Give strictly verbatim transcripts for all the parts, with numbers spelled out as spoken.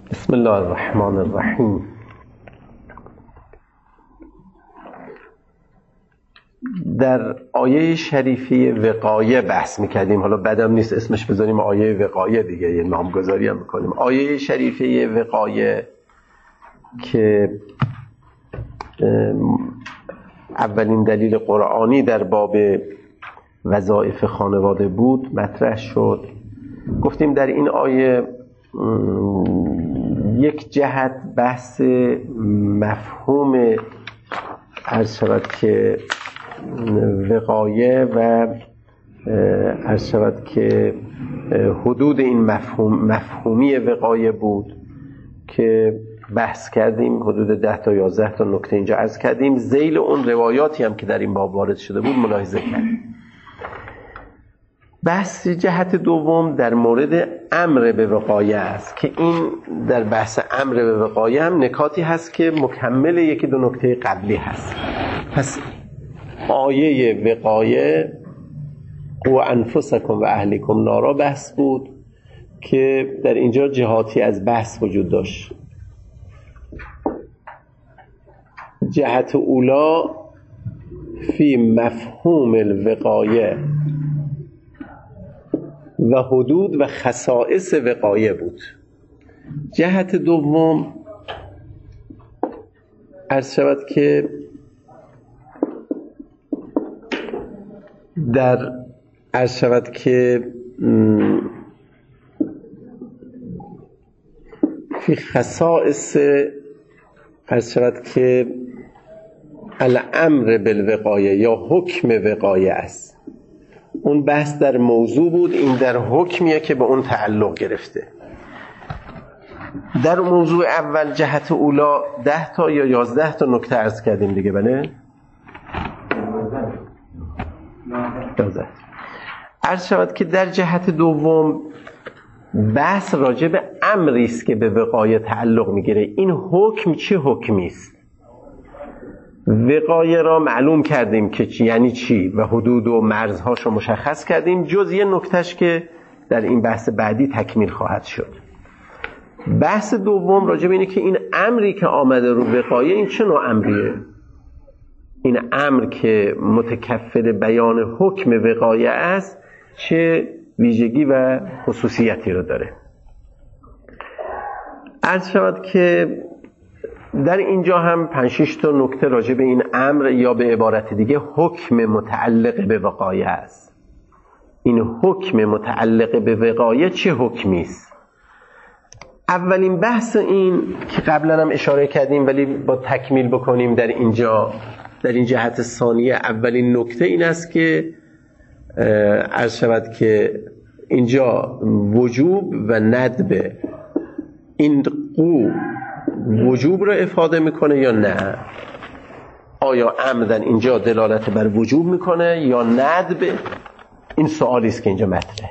بسم الله الرحمن الرحیم. در آیه شریفه وقایه بحث میکردیم، حالا بدم نیست اسمش بذاریم آیه وقایه دیگه، یه نامگذاری هم میکنیم. آیه شریفه وقایه که اولین دلیل قرآنی در باب وظایف خانواده بود مطرح شد. گفتیم در این آیه یک جهت بحث مفهوم عرض شود که وقایه و عرض شود که حدود این مفهوم مفهومی وقایه بود که بحث کردیم. حدود ده تا یازده تا نکته اینجا عرض کردیم. ذیل اون روایاتی هم که در این باب وارد شده بود ملاحظه کردیم. بحث جهت دوم در مورد امر به وقایه است که این در بحث امر به وقایه هم نکاتی هست که مکمل یکی دو نکته قبلی هست. پس آیه وقایه قوا انفسکم و اهلیکم نارا بحث بود که در اینجا جهاتی از بحث وجود داشت. جهت اولا فی مفهوم الوقایه و حدود و خصائص وقایه بود. جهت دوم عرض شود که در عرض شود که فی خصائص عرض شود که الامر بالوقایه یا حکم وقایه است. اون بحث در موضوع بود، این در حکمیه که به اون تعلق گرفته. در موضوع اول جهت اولا ده تا یا یازده تا نکته عرض کردیم دیگه. بله یازده. عرض شود که در جهت دوم بحث راجع به امری است که به وقایه تعلق میگیره. این حکم چه حکمی است؟ وقایه را معلوم کردیم که چی یعنی چی و حدود و مرزهاش رو مشخص کردیم، جز یه نکتهش که در این بحث بعدی تکمیل خواهد شد. بحث دوم راجع به اینه که این امری که آمده رو وقایه این چه نوع امریه؟ این امر که متکفل بیان حکم وقایه است چه ویژگی و خصوصیتی رو داره؟ عرض شود که در اینجا هم پنج شش تا نکته راجع به این امر یا به عبارت دیگه حکم متعلق به وقایه است. این حکم متعلق به وقایه چه حکمی است؟ اولین بحث این که قبلا هم اشاره کردیم ولی با تکمیل بکنیم در اینجا، در این جهت ثانیه، اولین نکته این است که عرض شود که اینجا وجوب و ندب، این قو وجوب رو افاده میکنه یا نه؟ آیا عمدن اینجا دلالت بر وجوب میکنه یا ندب؟ این سوالی است که اینجا مطرحه.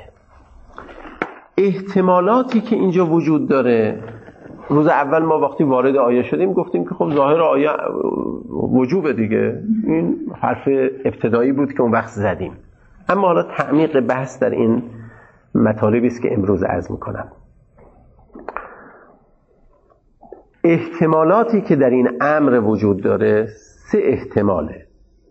احتمالاتی که اینجا وجود داره، روز اول ما وقتی وارد آیه شدیم گفتیم که خب ظاهر آیه وجوبه دیگه، این حرف ابتدایی بود که اون وقت زدیم. اما حالا تعمیق بحث در این مطالبی است که امروز عرض میکنم. احتمالاتی که در این امر وجود داره سه احتماله.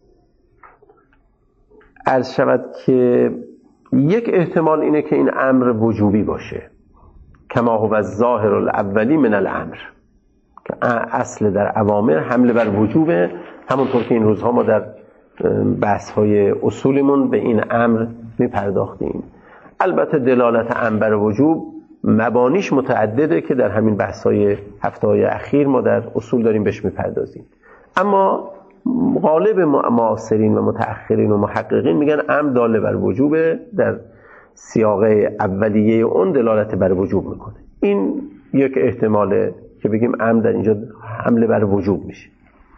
عرض شود که یک احتمال اینه که این امر وجوبی باشه، کما هو الظاهر الاولی من الامر، که اصل در اوامر حمل بر وجوبه، همونطور که این روزها ما در بحث‌های اصولمون به این امر میپرداختیم. البته دلالت امر بر وجوب مبانیش متعدده که در همین بحث‌های هفته‌های اخیر ما در اصول داریم بهش میپردازیم. اما غالب معاصرین و متأخرین و محققین میگن امر داله بر وجوبه، در سیاق اولیه اون دلالت بر وجوب میکنه. این یک احتماله که بگیم امر در اینجا حمله بر وجوب میشه.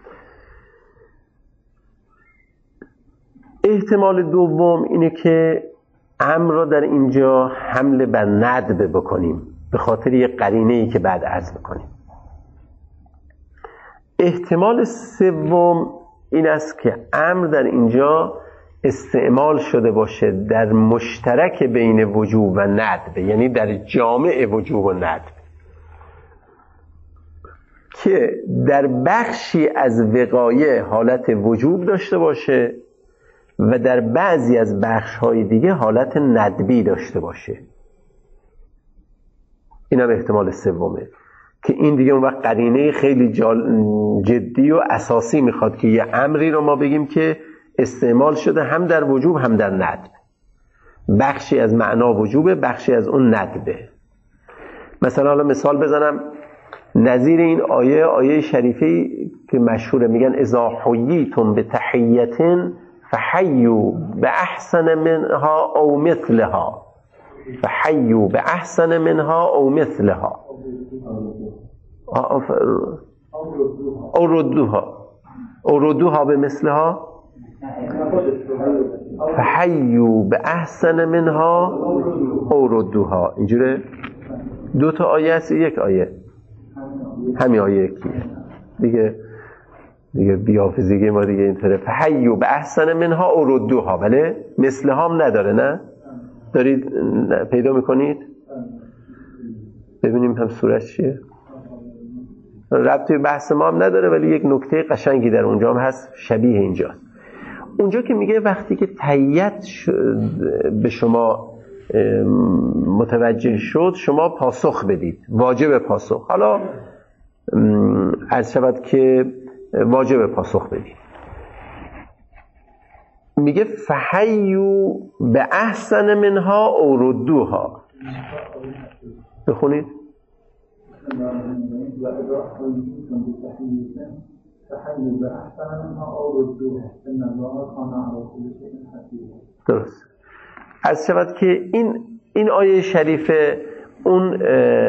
احتمال دوم اینه که امر را در اینجا حمله بر ندب بکنیم به خاطر یک قرینه‌ای که بعد عرض میکنیم. احتمال سوم این است که امر در اینجا استعمال شده باشه در مشترک بین وجوب و ندب، یعنی در جامع وجوب و ندب. که در بخشی از وقایع حالت وجوب داشته باشه و در بعضی از بخش‌های دیگه حالت ندبی داشته باشه. این هم احتمال سومه که این دیگه اون وقت قرینه خیلی جدی و اساسی میخواد که یه امری رو ما بگیم که استعمال شده هم در وجوب هم در ندب. بخشی از معنا وجوبه، بخشی از اون ندبه. مثلا حالا مثال بزنم نظیر این آیه، آیه شریفه که مشهوره، میگن اذا حییتم بتحیة فحیوا باحسن منها او مثلها، فحیوا باحسن منها او مثلها او ردوها او ردوها به مثلها فحیوا باحسن منها او ردوها. اینجوره دو تا آیه است، یک آیه همین آیه یکیه دیگه دیگه بیافزیگی ما دیگه اینطوره فحیوا باحسن منها او ردوها. بله مثلها هم نداره، نه دارید پیدا میکنید؟ ببینیم هم سورش چیه. ربطی به بحث ما هم نداره ولی یک نکته قشنگی در اونجا هم هست شبیه اینجاست. اونجا که میگه وقتی که تایید به شما متوجه شد شما پاسخ بدید، واجب پاسخ. حالا عرض شود که واجب پاسخ بدید. میگه فحیوا باحسن منها او ردوها. بخونید. درست. عرض شود که این این آیه شریفه اون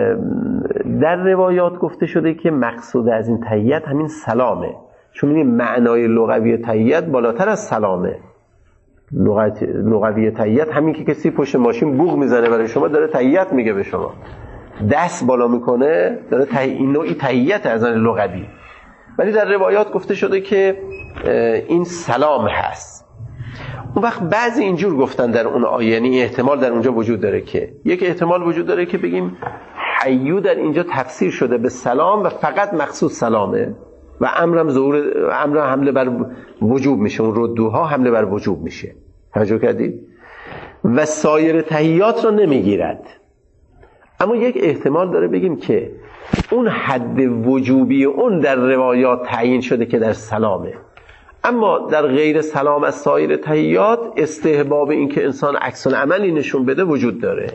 در روایات گفته شده که مقصود از این تحیت همین سلامه، چون این معنای لغوی تحیت بالاتر از سلامه. لغت لغوی تحیت همین که کسی پشت ماشین بوق میزنه برای شما داره تحیت میگه به شما، دست بالا میکنه داره تحیت، این نوعی تحیت از نظر لغوی. ولی در روایات گفته شده که این سلام هست. اون وقت بعضی اینجور گفتن در اون آیه، یعنی احتمال در اونجا وجود داره که یک احتمال وجود داره که بگیم حیو در اینجا تفسیر شده به سلام و فقط مقصود سلامه و امرم ظهور امر حمله بر وجوب میشه، اون ردوها حمله بر وجوب میشه. توجه کردید؟ و سایر تحیات رو نمیگیرد. اما یک احتمال داره بگیم که اون حد وجوبی اون در روایات تعیین شده که در سلامه، اما در غیر سلام از سایر تحیات استحباب این که انسان عکس العملی نشون بده وجود داره.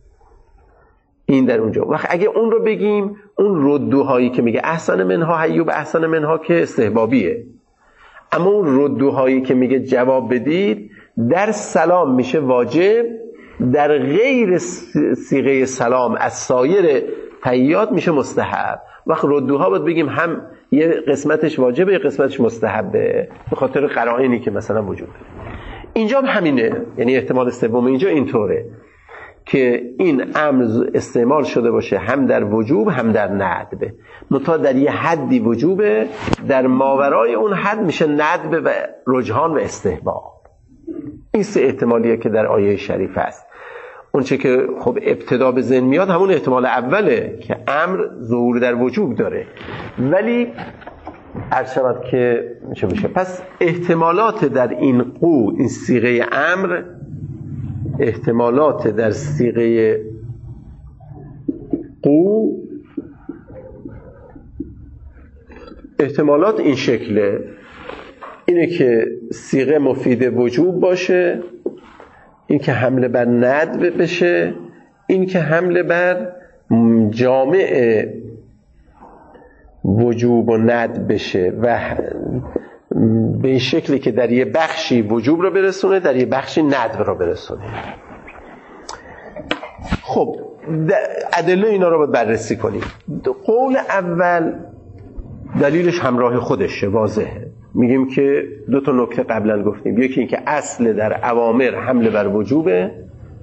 این در اونجا. وقت اگه اون رو بگیم اون ردوهایی که میگه احسن منها حیو به احسن منها که استحبابیه، اما اون ردوهایی که میگه جواب بدید در سلام میشه واجب، در غیر صیغه سلام از سایر تحیات میشه مستحب. وقت ردوها باید بگیم هم یه قسمتش واجبه یه قسمتش مستحبه به خاطر قرائنی که مثلا وجود داره. اینجا هم همینه، یعنی احتمال سوم اینجا اینطوره که این امر استعمال شده باشه هم در وجوب هم در ندب، منتها در یه حدی وجوبه، در ماورای اون حد میشه ندب و رجحان و استحباب. این سه احتمالیه که در آیه شریف است. اون چه که خب ابتدا به ذهن میاد همون احتمال اوله که امر ظهور در وجوب داره، ولی عرض شود که چه میشه. پس احتمالات در این قو، این صیغه امر، احتمالات در صیغه قو، احتمالات این شکله، اینه که صیغه مفید وجوب باشه، این که حمله بر ندب بشه، این که حمله بر جامع وجوب و ندب بشه و به این شکلی که در یه بخشی وجوب رو برسونه در یه بخشی ندب رو برسونه. خب ادله اینا رو باید بررسی کنیم. قول اول دلیلش همراه خودشه، واضحه. میگیم که دو تا نکته قبلا گفتیم، یکی این که اصل در اوامر حمله بر وجوبه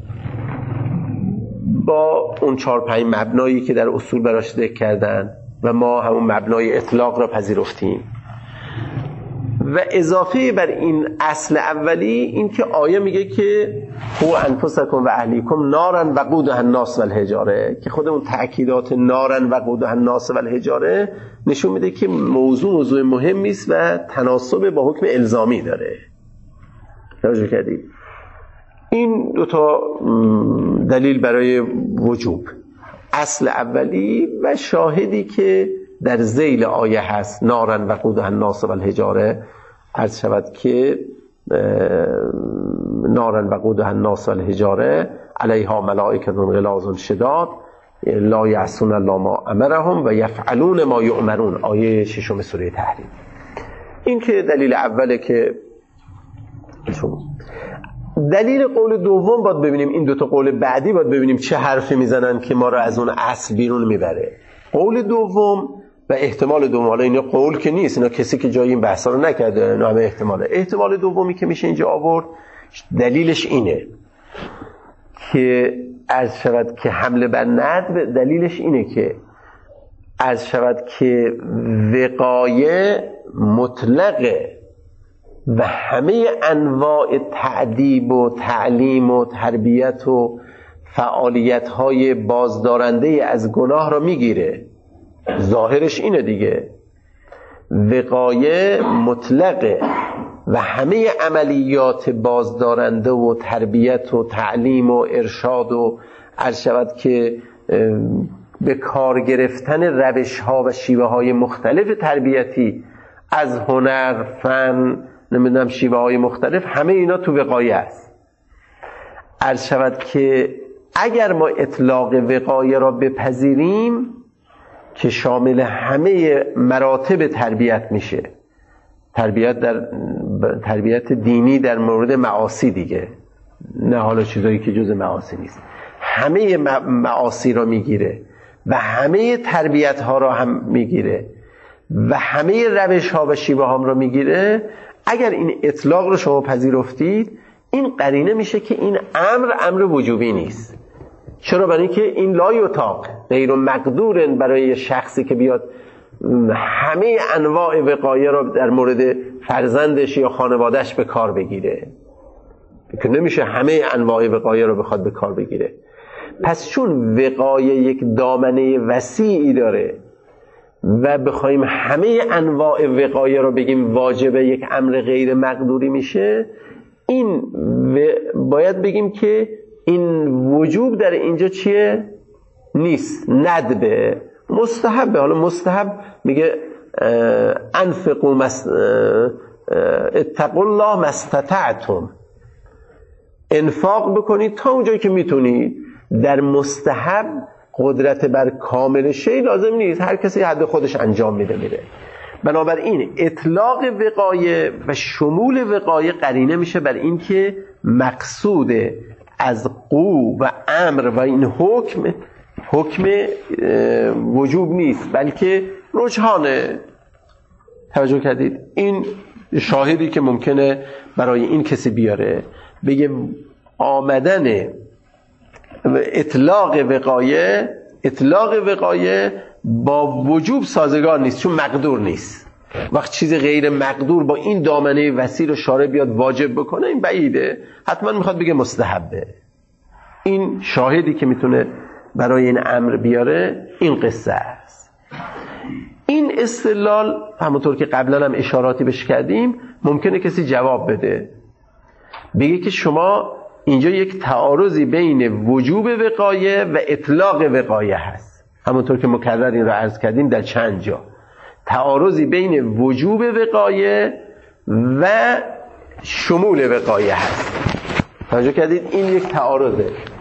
با اون چهار پنج مبنایی که در اصول براش ذکر کردن و ما همون مبنای اطلاق را پذیرفتیم، و اضافه بر این اصل اولی این که آیه میگه که هو انفسکم و اهلیکم نارن وقودها الناس والحجاره، که خودمون تأکیدات نارن وقودها الناس والحجاره نشون میده که موضوع موضوع مهمی است و تناسب با حکم الزامی داره. توجه کردید؟ این دو تا دلیل برای وجوب، اصل اولی و شاهدی که در ذیل آیه هست نارن وقودها الناس والحجاره، عرض شود که نارن وقودها الناس والحجاره علیها ملائکه غلاظ شداد لا یعصون الله ما امرهم و یفعلون ما یؤمرون، آیه ششم سوره تحریم. این که دلیل اوله. که دلیل قول دوم باید ببینیم، این دوتا قول بعدی باید ببینیم چه حرفی میزنن که ما رو از اون اصل بیرون میبره. قول دوم و احتمال دوم، حالا اینا قول که نیست، اینا کسی که جای این بحثا رو نکرده، اینا همه احتماله. احتمال دومی که میشه اینجا آورد دلیلش اینه که عرض شود که حمله بر ندب، دلیلش اینه که عرض شود که وقایه مطلقه و همه انواع تعذیب و تعلیم و تربیت و فعالیت‌های بازدارنده از گناه را میگیره. ظاهرش اینه دیگه، وقایه مطلقه و همه عملیات بازدارنده و تربیت و تعلیم و ارشاد و عرض شود که به کار گرفتن روش‌ها و شیوه‌های مختلف تربیتی از هنر، فن، نمیدونم شیوه های مختلف، همه اینا تو وقایه است. عرض شود که اگر ما اطلاق وقایه را بپذیریم که شامل همه مراتب تربیت میشه، تربیت در تربیت دینی در مورد معاصی دیگه، نه حالا چیزایی که جز معاصی نیست، همه معاصی را میگیره و همه تربیت ها را هم میگیره و همه روش ها و شیوه ها را میگیره. اگر این اطلاق رو شما پذیرفتید، این قرینه میشه که این امر امر وجوبی نیست. چرا؟ برای اینکه این لا یطاق، غیر مقدور برای شخصی که بیاد همه انواع وقایه را در مورد فرزندش یا خانوادهش به کار بگیره، که نمیشه همه انواع وقایه را بخواد به کار بگیره. پس چون وقایه یک دامنه وسیعی داره و بخوایم همه انواع وقایه رو بگیم واجبه، یک امر غیر مقدوری میشه. این باید بگیم که این وجوب در اینجا چیه؟ نیست، ندبه، مستحبه. حالا مستحب میگه انفقوا مست... اتقوا الله ما استطعتم، انفاق بکنید تا اونجایی که میتونید. در مستحب قدرت بر کامل شی لازم نیست، هر کسی حد خودش انجام میده میره. بنابراین اطلاق وقایه و شمول وقایه قرینه میشه بر این که مقصود از قو و امر و این حکم حکم وجوب نیست، بلکه رجحانه. توجه کردید؟ این شاهدی که ممکنه برای این کسی بیاره بگه آمدن اطلاق وقایه اطلاق وقایه با وجوب سازگار نیست، چون مقدور نیست. وقت چیز غیر مقدور با این دامنه وسیع رو شارع بیاد واجب بکنه، این بعیده. حتما میخواد بگه مستحبه. این شاهدی که میتونه برای این امر بیاره این قصه است. این استدلال همونطور که قبلا هم اشاراتی بهش کردیم، ممکنه کسی جواب بده، بگه که شما اینجا یک تعارضی بین وجوب وقایه و اطلاق وقایه هست. همونطور که مکرر این را عرض کردیم در چند جا، تعارضی بین وجوب وقایه و شمول وقایه هست. توجه کردید؟ این یک تعارضه.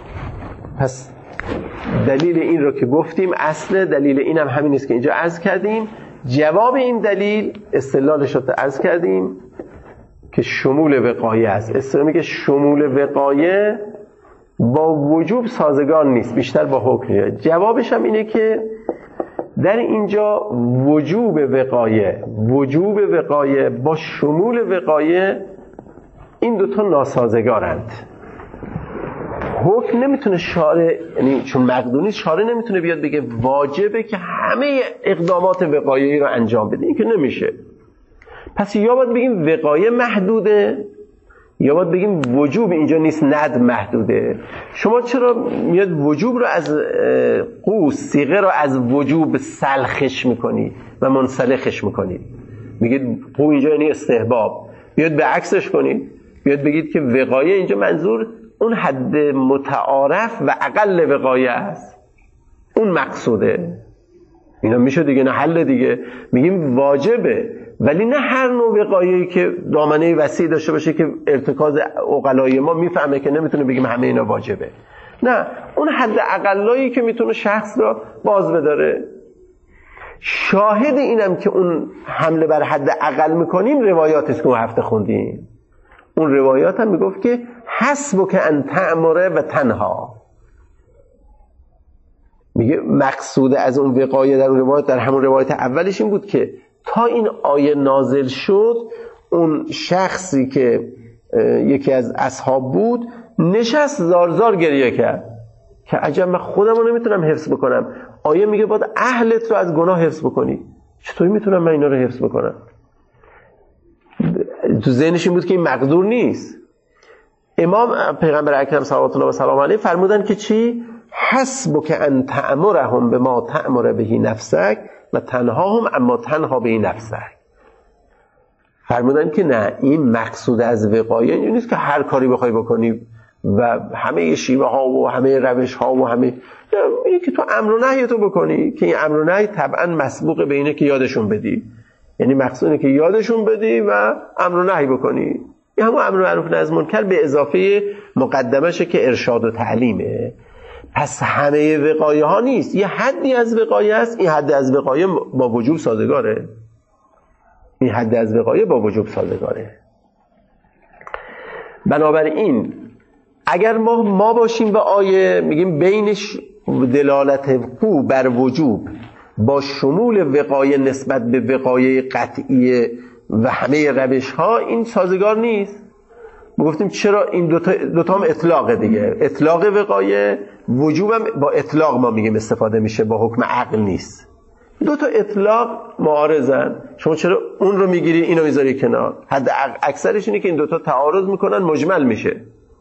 پس دلیل این رو که گفتیم اصل دلیل این هم همین است که اینجا عرض کردیم. جواب این دلیل استدلالش رو عرض کردیم که شمول وقایه است. استدلال میگه شمول وقایه با وجوب سازگار نیست، بیشتر با حکم. جوابش هم اینه که در اینجا وجوب وقایه وجوب وقایه با شمول وقایه این دوتا ناسازگارند. حکم نمیتونه شارع، یعنی چون مقدور نیست، شارع نمیتونه بیاد بگه واجبه که همه اقدامات وقایعی رو انجام بده. این که نمیشه. پس یا باید بگیم وقایه محدوده یا باید بگیم وجوب اینجا نیست، ند محدوده. شما چرا میاد وجوب رو از قوس صیغه رو از وجوب سلخش میکنید و منسلخش میکنید؟ میگید قو اینجا یعنی استحباب، بیاد به عکسش کنید، بیاد بگید که وقایه اینجا منظور اون حد متعارف و اقل وقایه است، اون مقصوده. اینا میشه دیگه، نه حل دیگه. میگیم واجبه ولی نه هر نوع وقایه‌ای که دامنه وسیع داشته باشه که ارتکاز عقلای ما میفهمه که نمیتونه بگیم همه اینا واجبه. نه، اون حد اقلایی که میتونه شخص را باز بداره. شاهد اینم که اون حمله بر حد اقل میکنیم روایاتی است که اون هفته خوندیم. اون روایات هم میگفت که حسبک ان تأمره و تنها. میگه مقصود از اون وقایه در اون روایت، در همون روایت اولش این بود که تا این آیه نازل شد اون شخصی که یکی از اصحاب بود نشست زارزار گریه کرد که عجب من خودم رو نمیتونم حفظ بکنم. آیه میگه باید اهلت رو از گناه حفظ بکنی، چطوری میتونم من اینا رو حفظ بکنم؟ تو ذهنش این بود که این مقدور نیست. امام پیغمبر اکرم صلوات الله و سلام علیه فرمودن که چی؟ حسبک ان تأمرهم بما تأمر به نفسک و تنهاهم اما تنها به نفسک. فرمودن که نه، این مقصود از وقایه این نیست که هر کاری بخوای بکنی و همه شیوه ها و همه روش ها و همه، این که تو امر و نهی تو بکنی که این امر و نهی طبعا مسبوق به اینه که یادشون بدی. یعنی مقصود اینه که یادشون بدی و امر و نهی بکنی. این همون امر معروف نهی از منکر به اضافه مقدمشه که ارشاد و تعلیمه. پس همه وقایه ها نیست، یه حدی از وقایه است. این حد از وقایه با وجوب سازگاره. این حد از وقایه با وجوب سازگاره. بنابراین اگر ما ما باشیم و آیه میگیم بینش دلالت قو بر وجوب با شمول وقایه نسبت به وقایه قطعیه و همه روش ها، این سازگار نیست. ما گفتیم چرا این دوتا, دوتا هم اطلاقه دیگه. اطلاق وقایه، وجوبم با اطلاق ما میگیم استفاده میشه، با حکم عقل نیست. دوتا اطلاق معارضن. شما چرا اون رو میگیری اینو میذاری کنار؟ حد اکثرش اینه که این دوتا تعارض میکنن، مجمل میشه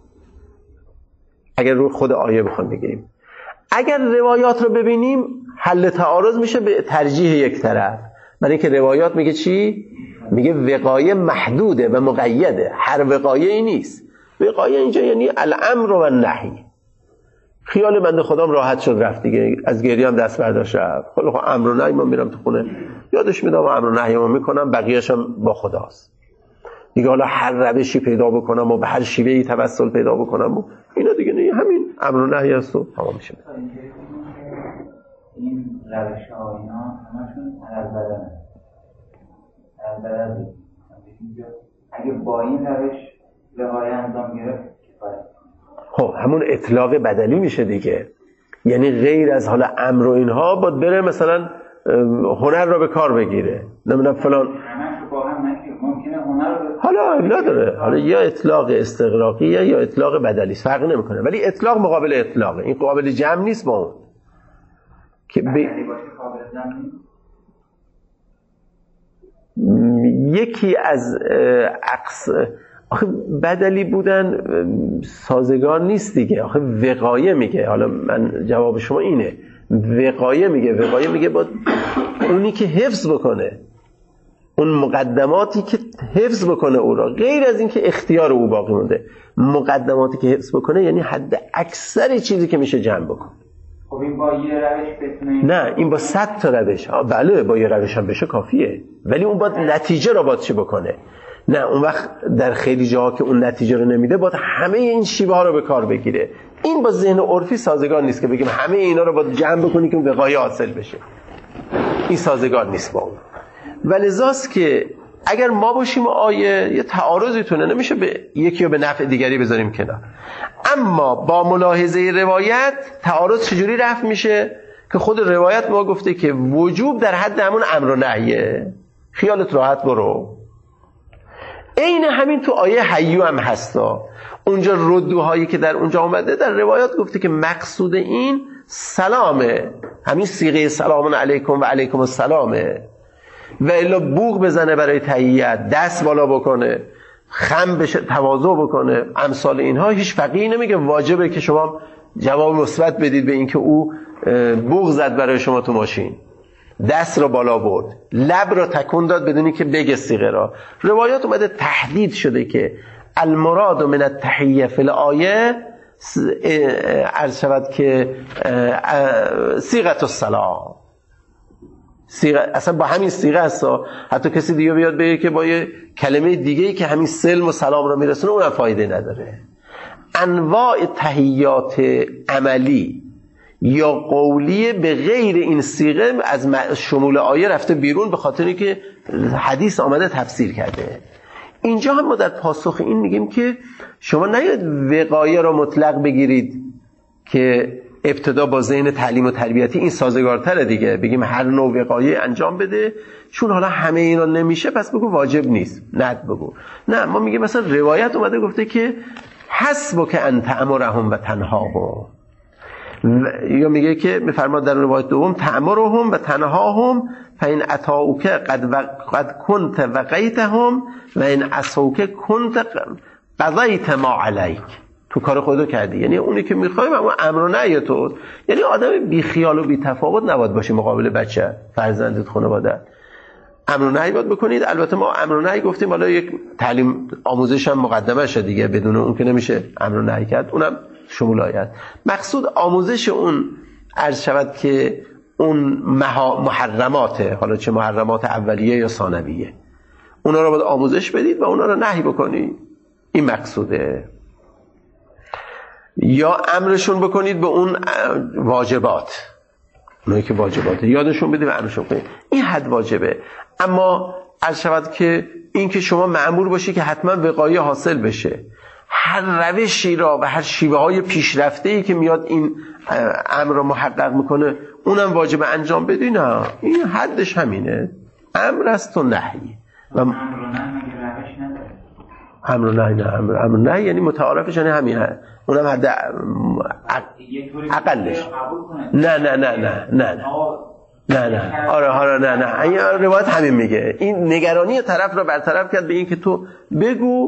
اگر رو خود آیه بخوام بگیریم. اگر روایات رو ببینیم حل تعارض میشه به ترجیح یک طرف، برای اینکه روایات میگه چی؟ میگه وقایه محدوده و مقیده، هر وقایه ای نیست. وقایه اینجا یعنی الامر و النهی. خیال بنده خدام راحت شد رفت دیگه، از گریه هم دست برداشت رفت. خب امر و نهی من میرم تو خونه یادش میدم و امر و نهی من میکنم، بقیه‌اش هم با خداست دیگه. حالا هر روشی پیدا بکنم و به هر شیوهی توسل پیدا بکنم و اینا دیگه نه، همین امر و نهی است و تمام میشه. این روش‌ها اینا همشون از بدنه، از بدنه. اگه با این روش وقایه انجام گرفت کفایت. خب همون اطلاق بدلی میشه دیگه. یعنی غیر از حالا امر و اینها باید بره مثلا هنر رو به کار بگیره، نمیدونم فلان. ممکنه هنر رو حالا نداره، حالا یا اطلاق استغراقیه یا اطلاق بدلی، فرق نمیکنه. ولی اطلاق مقابل اطلاقه، این قابل جمع نیست با اون که ب... یکی از عکس آخه بدلی بودن سازگار نیست دیگه. آخه وقایه میگه، حالا من جواب شما اینه، وقایه میگه وقایه میگه با اونی که حفظ بکنه، اون مقدماتی که حفظ بکنه او را، غیر از این که اختیار او باقی مونده. مقدماتی که حفظ بکنه یعنی حد اکثر چیزی که میشه جمع بکنه. خب این با یه روش بتونه؟ نه، این با صد تا روش. بله با یه روش هم بشه کافیه، ولی اون باید نتیجه را باید چی بکنه. نه، اون وقت در خیلی جاها که اون نتیجه رو نمیده باید همه این شیوه ها رو به کار بگیره. این با ذهن عرفی سازگار نیست که بگیم همه اینا رو باید جمع بکنی که اون وقایه حاصل بشه. این سازگار نیست با اون. ولذاست که اگر ما باشیم آیه یه تعارضی تونه، نمیشه به یکی رو به نفع دیگری بذاریم کنار. اما با ملاحظه روایت تعارض چجوری رفع میشه؟ که خود روایت ما گفته که وجوب در حد همون امر و نهیه، خیالت راحت برو. این همین تو آیه حیو هم هستا. اونجا ردوهایی که در اونجا اومده در روایات گفته که مقصود این سلامه، همین صیغه سلام علیکم و علیکم السلامه. و الا بوق بزنه برای تهیت، دست بالا بکنه، خم بشه، تواضع بکنه، امثال اینها، هیچ فقیهی نمیگه واجبه که شما جواب مثبت بدید به اینکه او بوق زد برای شما تو ماشین، دست رو بالا برد، لب رو تکون داد بدونی که بگه صیغه را. روایات اومده تحدید شده که المراد من التحیه فی الآیه عرض شود که صیغه السلام، صیغه اصلا با همین صیغه است. حتی کسی دیگه بیاد بگه که با یه کلمه دیگه‌ای که همین سلم و سلام رو میرسونه اونم فایده نداره. انواع تحیات عملی یا قولی به غیر این صیغه از شمول آیه رفته بیرون، به خاطری که حدیث آمده تفسیر کرده. اینجا هم ما در پاسخ این میگیم که شما نیاید وقایه را مطلق بگیرید که ابتدا با ذهن تعلیم و تربیتی این سازگارتره دیگه، بگیم هر نوع وقایه انجام بده، چون حالا همه اینا نمیشه پس بگو واجب نیست، ند بگو. نه، ما میگیم مثلا روایت اومده گفته که حسبک ان تأمرهم و تنهاهم، یا میگه که میفرماد در روایت دوم تأمرهم و تنهاهم فإن اتاؤک قد و... قد كنت وقیتهم و ان عصوک كنت قضیت ما علیک، تو کار خودت کردی. یعنی اونی که میخوایم اما امر و نهی تو، یعنی آدم بی خیال و بی تفاوت نباید باشی مقابل بچه، فرزندت، خانواده. امر و نهی باید بکنید. البته ما امر و نهی گفتیم حالا یک تعلیم آموزش هم مقدمه شد دیگه، بدون اون که نمیشه امر و نهی کرد، اونم شمول آید. مقصود آموزش اون عرض شود که اون محرماته، حالا چه محرمات اولیه یا ثانویه، اونا رو باید آموزش بدید و اونا رو نهی بکنید، این مقصوده. یا امرشون بکنید به اون واجبات، اونایی که واجباته یادشون بدید و امرشون کنید، این حد واجبه. اما عرض شود که این که شما مأمور باشی که حتما وقایه حاصل بشه، هر روشی را و هر شیوه های پیشرفته‌ای که میاد این امر را محقق میکنه اونم واجب انجام بدی، نه، این حدش همینه، امر است و نهی. و امر و نهی روش نداره. امر و نهی نه، امر امر نهی یعنی متعارفش یعنی همین، اونم حد اقلش. نه نه نه نه نه نه نه آره آره نه نه این روایت همین میگه. این نگرانی طرف را برطرف کرد به این که تو بگو،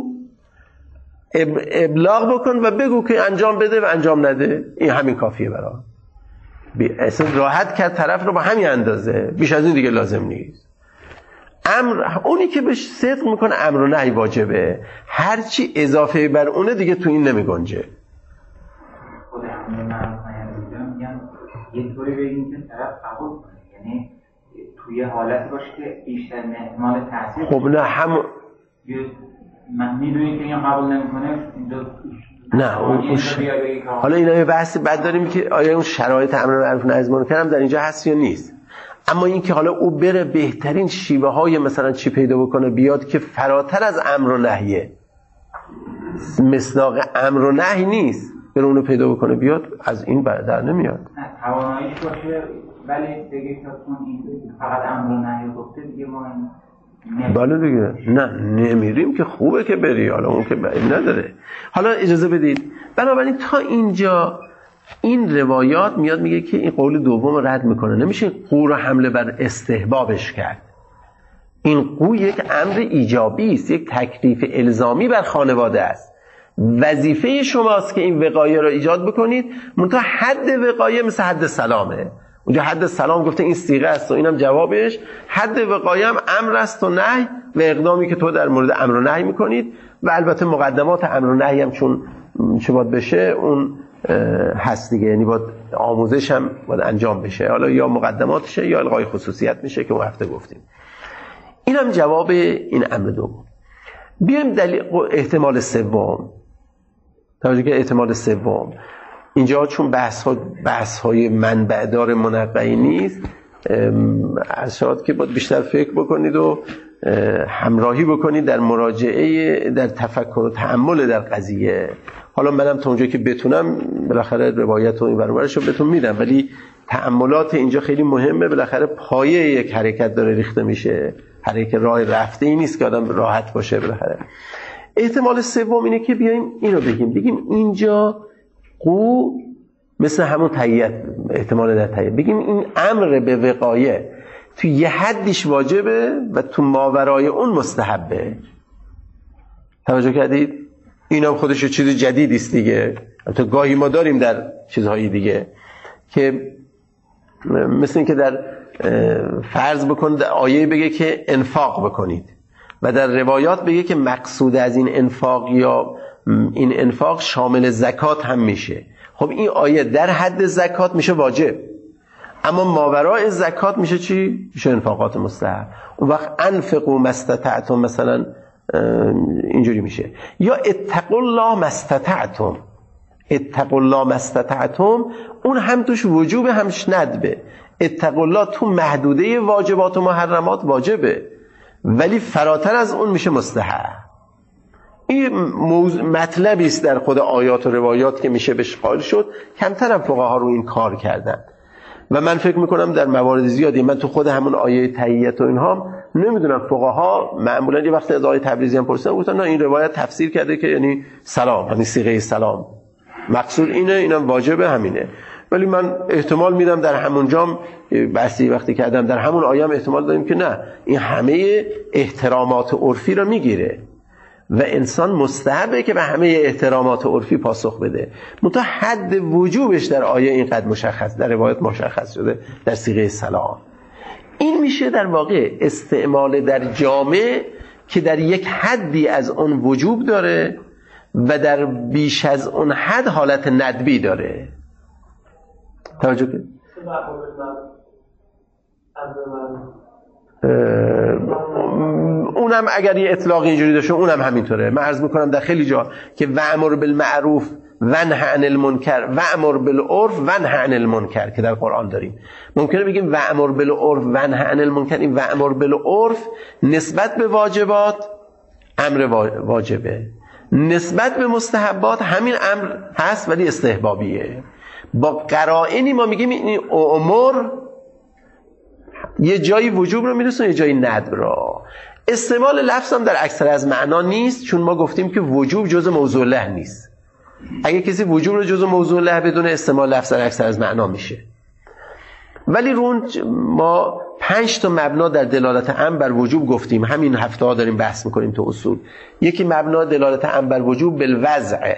ابلاغ بکن و بگو که انجام بده و انجام نده، این همین کافیه برای اصلا راحت کرد طرف رو با همین اندازه، بیش از این دیگه لازم نیست. امر اونی که بهش صدق میکنه امر و نهی واجبه، هرچی اضافه بر اونه دیگه تو این نمیگنجه. خود امر و نهی میگم یه طوری بگیم که طرف قبول کنه، یعنی توی حالتی باشه که بیشتر احتمال تاثیر. خب نه هم من میدونی که این قبول نمیکنه نه اون ش... حالا اینا یه بحثی بعد داریم که آیا اون شرایط امر معروف نهی از منکر هم در اینجا هست یا نیست. اما این که حالا او بره بهترین شیوه های مثلا چی پیدا بکنه بیاد که فراتر از امر و نهیه، مصداق امر و نهی نیست، بره اونو پیدا بکنه بیاد، از این در نمیاد. نه تواناییش باشه ولی بگه که این فقط امر و نهی گفته دیگه ما این بله دیگه نه نمیریم که خوبه که بری، حالا اون که بعید نداره. حالا اجازه بدید، بنابراین تا اینجا این روایات میاد میگه که این قول دوم رو رد میکنه، نمیشه قو رو حمله بر استحبابش کرد. این قو یک امر ایجابی است، یک تکلیف الزامی بر خانواده است، وظیفه شماست که این وقایه رو ایجاد بکنید، منتها حد وقایه مثل حد سلامه. اونجا حد سلام گفته این صیغه است و اینم جوابش، حد وقایه هم امر است و نهی و اقدامی که تو در مورد امر و نهی میکنید، و البته مقدمات امر و نهی هم چون چه باید بشه اون هست دیگه، یعنی باید آموزش هم باید انجام بشه، حالا یا مقدماتشه یا الغای خصوصیت میشه که اون هفته گفتیم. این هم جواب این امر دوم. بیایم دلیل احتمال سوم. توجه که احتمال سوم اینجا چون بحث ها بحث های منبع دار منقعی نیست، از شاید که باید بیشتر فکر بکنید و همراهی بکنید در مراجعه، در تفکر و تأمل در قضیه. حالا منم تا اونجا که بتونم بالاخره روایت و این برابرش رو بهتون میدم، ولی تأملات اینجا خیلی مهمه. بالاخره پایه یک حرکت داره ریخته میشه، حرکت راه رفته ای نیست که آدم راحت باشه. بالاخره احتمال سوم اینه که بیایم اینو بگیم بگیم اینجا قو مثل همون تهیت، احتمال در تهیت، بگیم این امر به وقایه تو یه حدیش واجبه و تو ماورای اون مستحبه. توجه کردید؟ اینم خودش چیز جدیدی است دیگه. البته گاهی ما داریم در چیزهای دیگه که مثل این که در فرض بکن آیه بگه که انفاق بکنید و در روایات بگه که مقصود از این انفاق یا این انفاق شامل زکات هم میشه. خب این آیه در حد زکات میشه واجب، اما ماورای زکات میشه چی؟ میشه انفاقات مستحب. اون وقت انفقوا ما استطعتم مثلا اینجوری میشه. یا اتقوا الله ما استطعتم، اتقوا الله ما استطعتم اون هم توش وجوب همش ندبه. اتقوا الله تو محدوده واجبات و محرمات واجبه ولی فراتر از اون میشه مستحب. این موضوع مطلبی است در خود آیات و روایات که میشه بهش قائل شد. کمتر هم فقها رو این کار کردن و من فکر میکنم در موارد زیادی، من تو خود همون آیه تحیت و اینها نمیدونم، فقها معمولا یه وقتی از آیه تبریزی هم پرسیدن گفتن نه این روایت تفسیر کرده که یعنی سلام، یعنی صیغه سلام مقصود اینه، اینم واجبه، همینه. ولی من احتمال میدم در همونجام بحثی وقتی کردم در همون آیه هم احتمال داریم که نه، این همه احترامات عرفی رو میگیره و انسان مستحبه که به همه احترامات عرفی پاسخ بده. منتها حد وجوبش در آیه اینقدر مشخص، در روایت مشخص شده در صیغه سلام. این میشه در واقع استعمال در جامع که در یک حدی از اون وجوب داره و در بیش از اون حد حالت ندبی داره. توجه کنید. اونم اگر یه اطلاق اینجوری داشته اونم همینطوره. من عرض میکنم در خیلی جا که وأمر بالمعروف ونهی عن المنکر وأمر بالعرف ونهی عن المنکر که در قرآن داریم، ممکنه بگیم وأمر بالعرف ونهی عن المنکر. این وأمر بالعرف نسبت به واجبات امر واجبه، نسبت به مستحبات همین امر هست ولی استحبابیه. با قرائنی ما میگیم این امر یه جایی وجوب رو میرسونه یه جایی ندب رو. استعمال لفظ هم در اکثر از معنا نیست، چون ما گفتیم که وجوب جز موضوع له نیست. اگه کسی وجوب رو جز موضوع له بدون استعمال لفظ در اکثر از معنا میشه. ولی رون ما پنج تا مبنا در دلالت امر بر وجوب گفتیم، همین هفته ها داریم بحث میکنیم تو اصول. یکی مبنا دلالت امر بر وجوب بالوضع،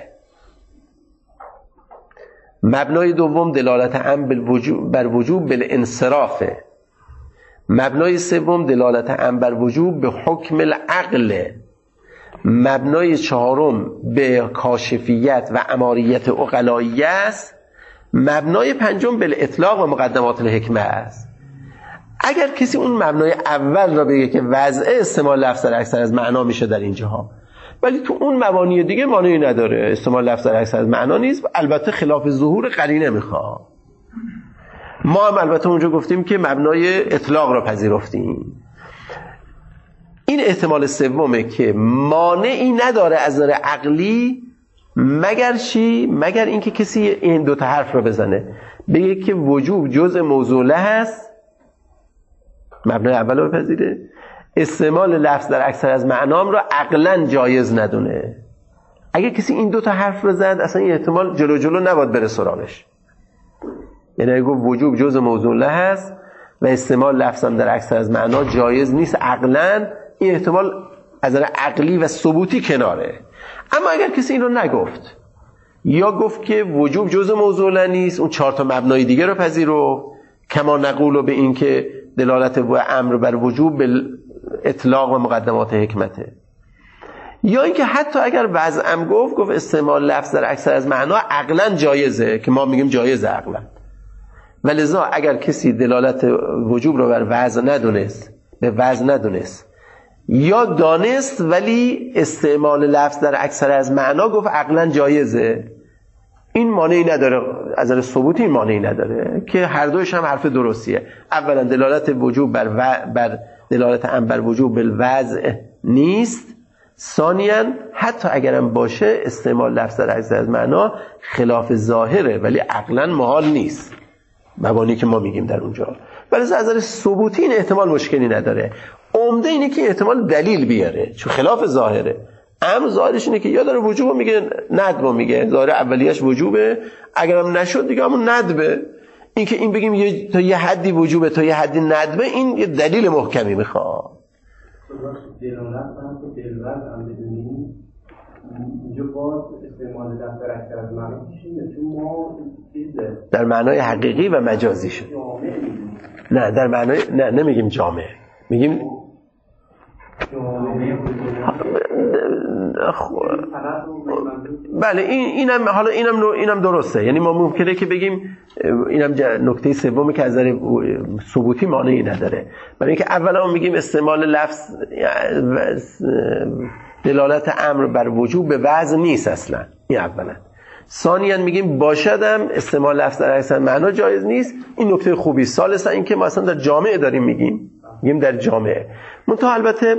مبنای دوم دلالت امر بر وجوب بالانصراف، مبنای سوم دلالت امر بر وجوب به حکم العقل، مبنای چهارم به کاشفیت و اماریت عقلاییه است، مبنای پنجم بالاطلاق و مقدمات الحکمه است. اگر کسی اون مبنای اول را بگه که وضع استعمال لفظ در اکثر از معنا میشه در اینجاها، ولی تو اون مبانی دیگه معنی نداره، استعمال لفظ در اکثر از معنا نیست، البته خلاف ظهور قرینه میخواد. ما هم البته اونجا گفتیم که مبنای اطلاق را پذیرفتیم. این احتمال سومه که مانعی نداره از نظر عقلی مگر چی؟ مگر اینکه کسی این دو تا حرف رو بزنه بگه که وجوب جزء موضوع له هست، مبنای اول رو بپذیره، استعمال لفظ در اکثر از معنام رو عقلا جایز ندونه. اگه کسی این دو تا حرف رو زد اصلا این احتمال جلو جلو نباید بره سراغش. یعنی اگه گفت وجوب جز موضوع له هست و استعمال لفظ هم در اکثر از معنا جایز نیست عقلا، این احتمال از نظر عقلی و ثبوتی کناره. اما اگر کسی این رو نگفت یا گفت که وجوب جز موضوع له نیست، اون چهار تا مبنای دیگه رو پذیرو، کما نقول به این که دلالت و امر بر وجوب به اطلاق و مقدمات حکمته، یا اینکه حتی اگر وضعم گفت گفت استعمال لفظ در اکثر از معنا عقلا جایزه که ما میگیم جایزه عقلا، ولذا اگر کسی دلالت وجوب رو بر وضع ندونست، به وضع ندونست یا دانست ولی استعمال لفظ در اکثر از معنا گفت عقلا جایزه، این مانعی نداره، از نظر ثبوتی این مانعی نداره که هر دوش هم حرف درستیه. اولا دلالت وجوب بر, و... بر دلالت امر بر وجوب بالوضع نیست، ثانیاً حتی اگرم باشه استعمال لفظ در اکثر از معنا خلاف ظاهره ولی عقلا محال نیست، مبانی که ما میگیم در اونجا. ولی از نظر ثبوتی این احتمال مشکلی نداره. عمده اینه که احتمال دلیل بیاره، چون خلاف ظاهره. امر ظاهرش اینه که یا داره وجوب میگه ندب میگه، ظاهر اولیش وجوبه، اگرم نشد دیگه همون ندبه. این که این بگیم یه تا یه حدی وجوبه تا یه حدی ندبه، این یه دلیل محکمی میخواد. دلالت کنم که دلالت هم بدونیم اینجا باز استعمال لفظ اکثر از معنی میشه، چون ما چیزه در معنای حقیقی و مجازی شد. نه در معنای نه نمیگیم جامع، میگیم بله این اینم حالا اینم اینم درسته. یعنی ما ممکنه که بگیم اینم نکته سومی که از نظر ثبوتی مانعی نداره، برای اینکه اولا میگیم استعمال لفظ دلالت امر بر وجوب به وضع نیست اصلا، این اولا. ثانیاً میگیم باشدم استعمال لفظ در اکثر معنا جایز نیست، این نکته خوبی. ثالثاً اینکه ما اصلا در جامعه داریم میگیم میگیم در جامعه. منتها البته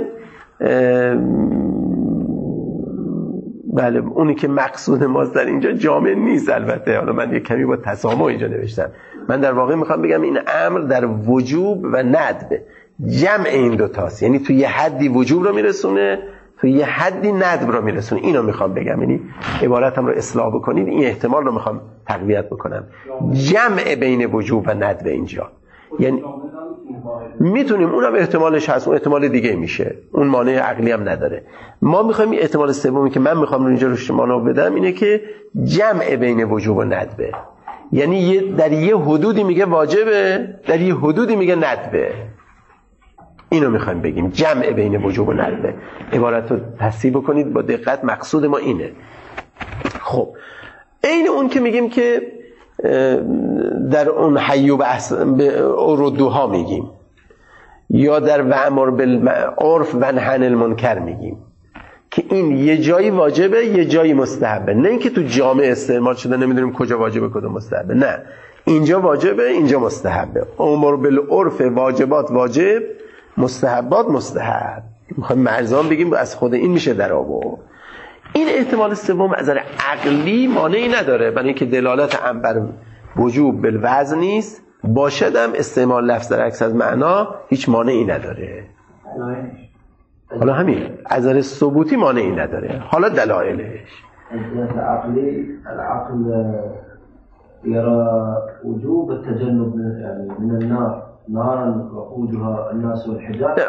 بله اونی که مقصود ماست در اینجا جامع نیست البته. حالا من یک کمی با تسامح اینجا نوشتم. من در واقع میخوام بگم این امر در وجوب و ندب جمع این دوتاست، یعنی تو یه حدی وجوب رو میرسونه، تو یه حدی ندب رو میرسونه. اینو میخوام بگم، یعنی عبارتم رو اصلاح بکنید، این احتمال رو میخوام تقویت بکنم. جمع بین وجوب و ندب اینجا، یعنی میتونیم اونم احتمالش هست، اون احتمال دیگه میشه، اون مانع عقلی هم نداره. ما میخوایم این احتمال سومی که من میخوام اینجا رو شما بدم اینه که جمع بین وجوب و ندبه، یعنی یه در یه حدودی میگه واجبه، در یه حدودی میگه ندبه. اینو میخوایم بگیم جمع بین وجوب و ندبه. عبارت رو تصحیح بکنید با دقت، مقصود ما اینه. خب این اون که میگیم که در اون حی و ردوها میگیم، یا در وامر بالعرف و نهی عن المنکر میگیم که این یه جایی واجبه یه جایی مستحبه. نه اینکه تو جامعه استعمال شده نمیدونیم کجا واجبه کدوم مستحبه، نه اینجا واجبه اینجا مستحبه. امر بالعرف واجبات واجب، مستحبات مستحب. میخوایم مرزان بگیم از خود این میشه در آورد. این احتمال سوم از نظر عقلی مانعی نداره، برای اینکه دلالت امر بر وجوب بالوضع نیست، باشدم استعمال لفظ در عکس از معنا هیچ مانعی نداره. حالا همین از نظر ثبوتی مانعی نداره. حالا دلایلش الجهة العقلي العقل يرى وجوب التجنب من النار، نارا وقودها الناس والحجارة،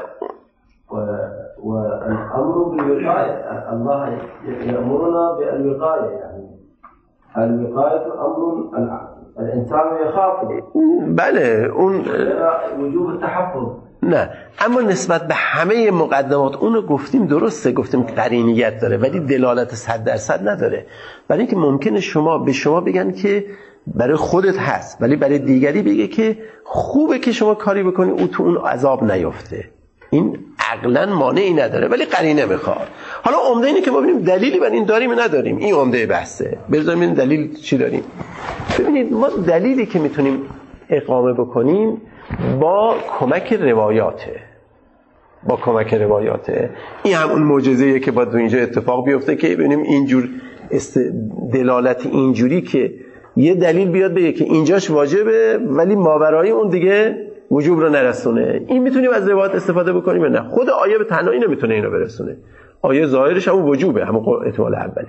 والأمر بالوقاية. الله يأمرنا بالوقاية، يعني الوقاية أمر الانسان يخاف. بله اون وجوب التحفظ. نه اما نسبت به همه مقدمات اونو گفتیم، درسته گفتیم قرینیت داره ولی دلالت صد درصد نداره. برای اینکه ممکنه شما به شما بگن که برای خودت هست ولی برای دیگری بگه که خوبه که شما کاری بکنی او تو اون عذاب نیفته. این عقلا مانعی نداره ولی قرینه میخواد. حالا عمده اینه که ما ببینیم دلیلی بر این داریم یا نداریم. این عمده بحثه. بذاریم دلیل چی داریم. ببینید ما دلیلی که میتونیم اقامه بکنیم با کمک روایاته. با کمک روایاته. این همون معجزه‌ایه که باید اینجا اتفاق بیفته که ببینیم اینجور است... دلالت اینجوری که یه دلیل بیاد بگه که اینجاش واجبه ولی ماورای اون دیگه وجوب رو نرسونه. این میتونیم از روایت استفاده بکنیم یا نه؟ خود آیه به تنهایی نمیتونه اینو برسونه. آیه ظاهرش همون وجوبه، همون احتمال اولی.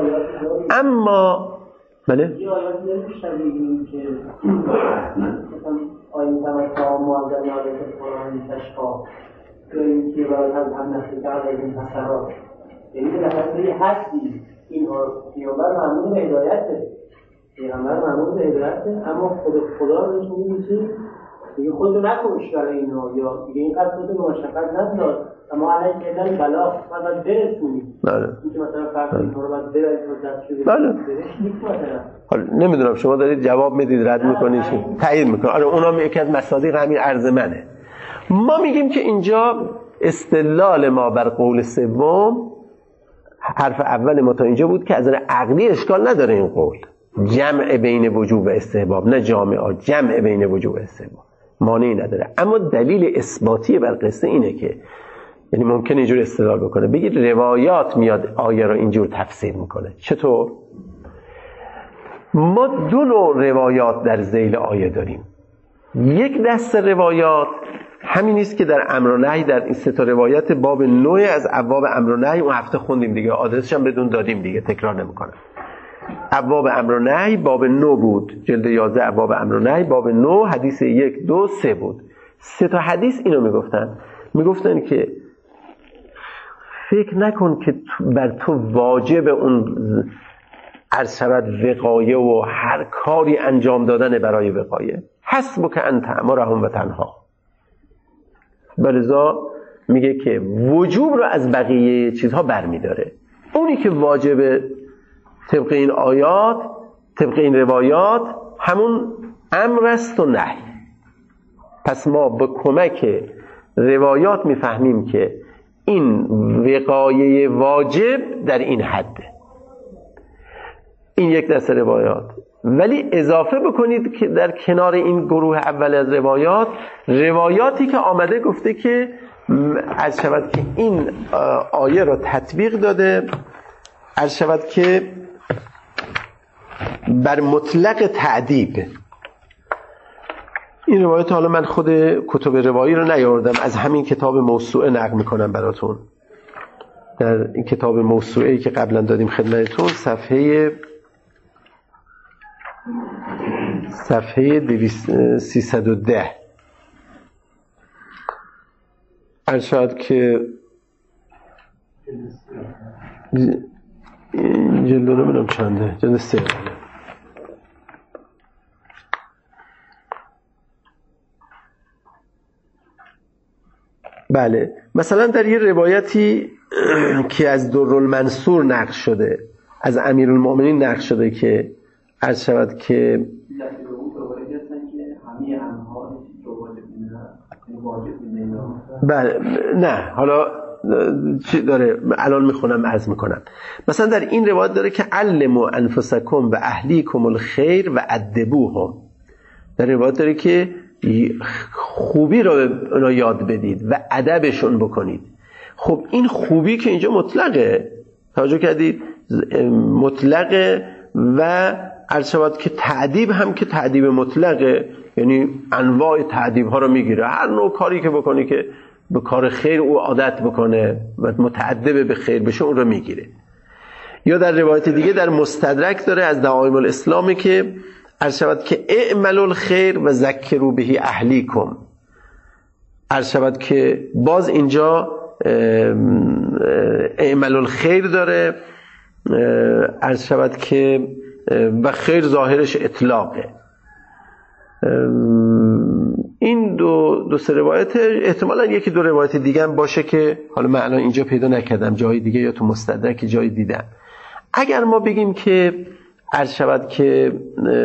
اما بله یه آیاتی داریم که شبیه که مثلا آیه تمسا معظمی آیه قرآن تشفا که این که برای هم هم نخیده علیه حسرات، یعنی که نفسی هستی اینها پیامبر معمول به هدایته، پیامبر معمول به هدایته، اما خود خدا رو نشون میده که دیگه خود رو نکش برای اینها، یا دیگه اینقدر خود رو مشقت ندار، اما علیه که ادن بلا فقط برسونی. بله این که مثلا فرق اینها رو باید برای تو دست شده بله. برش نیست مثلا. حالا نمیدونم شما دارید جواب میدید رد میکنید تایید میکنید. آره اونم یکی از مصادیق همین عرض منه. ما میگیم که اینجا استدلال ما بر قول سوم حرف اول ما تا اینجا بود که از نظر عقلی اشکال نداره این قول، جمع بین وجوب و استحباب، نه جامعه، جمع بین وجوب و استحباب مانعی نداره. اما دلیل اثباتی بر قصه اینه که یعنی ممکن اینجور استدلال بکنه بگید روایات میاد آیه رو اینجور تفسیر میکنه. چطور؟ ما دو نوع روایات در ذیل آیه داریم. یک دست روایات همین است که در امر و نهی، در این سه تا روایت باب نوع از ابواب امر و نهی اون هفته خوندیم دیگه، آدرسش هم بدون دادیم دیگه، تکرار نمیکنم. ابواب امر و نهی باب نو بود، جلد یازده ابواب امر و نهی باب نو حدیث یک دو سه بود. سه تا حدیث اینو میگفتن، میگفتن که فکر نکن که بر تو واجب اون عرض شود وقایه و هر کاری انجام دادن برای وقایه، حسبک ان تأمرهم و تنها. بلذا میگه که وجوب رو از بقیه چیزها برمیداره. اونی که واجب طبق این آیات، طبق این روایات، همون امر است و نهی. پس ما به کمک روایات میفهمیم که این وقایه واجب در این حده. این یک دسته روایات. ولی اضافه بکنید که در کنار این گروه اول از روایات، روایاتی که آمده گفته که عرض شود که این آیه را تطبیق داده، عرض شود که بر مطلق تعدیب. این روایت حالا من خود کتب روایی رو نیاوردم، از همین کتاب موسوعه نقل میکنم براتون. در این کتاب موسوعه‌ای که قبلا دادیم خدمتتون، صفحه صفحه سیصد و ده ارشاد که جلد رو نمیدونم چنده، جلد سه. بله، مثلا در یه روایتی که از درالمنصور نقل شده، از امیرالمؤمنین نقل شده که عرض شود که بله، نه حالا چی داره الان میخونم عرض میکنم. مثلا در این روایت داره که علموا انفسکم و اهلیکم الخیر و ادبوهم. در روایت داره که خوبی رو اونا یاد بدید و ادبشون بکنید. خب این خوبی که اینجا مطلقه، توجه کردید، مطلقه و عرض شود که تعدیب هم که تعدیب مطلقه، یعنی انواع تعدیب ها رو میگیره. هر نوع کاری که بکنی که به کار خیر او عادت بکنه و متعدب به خیر بشه اون رو میگیره. یا در روایت دیگه در مستدرک داره از دعائم الاسلامی که عرض شود که اعملوا الخیر و ذکروا به اهلیکم. عرض شود که باز اینجا اعملوا الخیر داره، عرض شود که و خیر ظاهرش اطلاقه. این دو دو سه روایت، احتمالاً یکی دو روایت دیگه هم باشه که حالا من الان اینجا پیدا نکردم، جای دیگه یا تو مستدرک جای دیدم. اگر ما بگیم که عرض شود که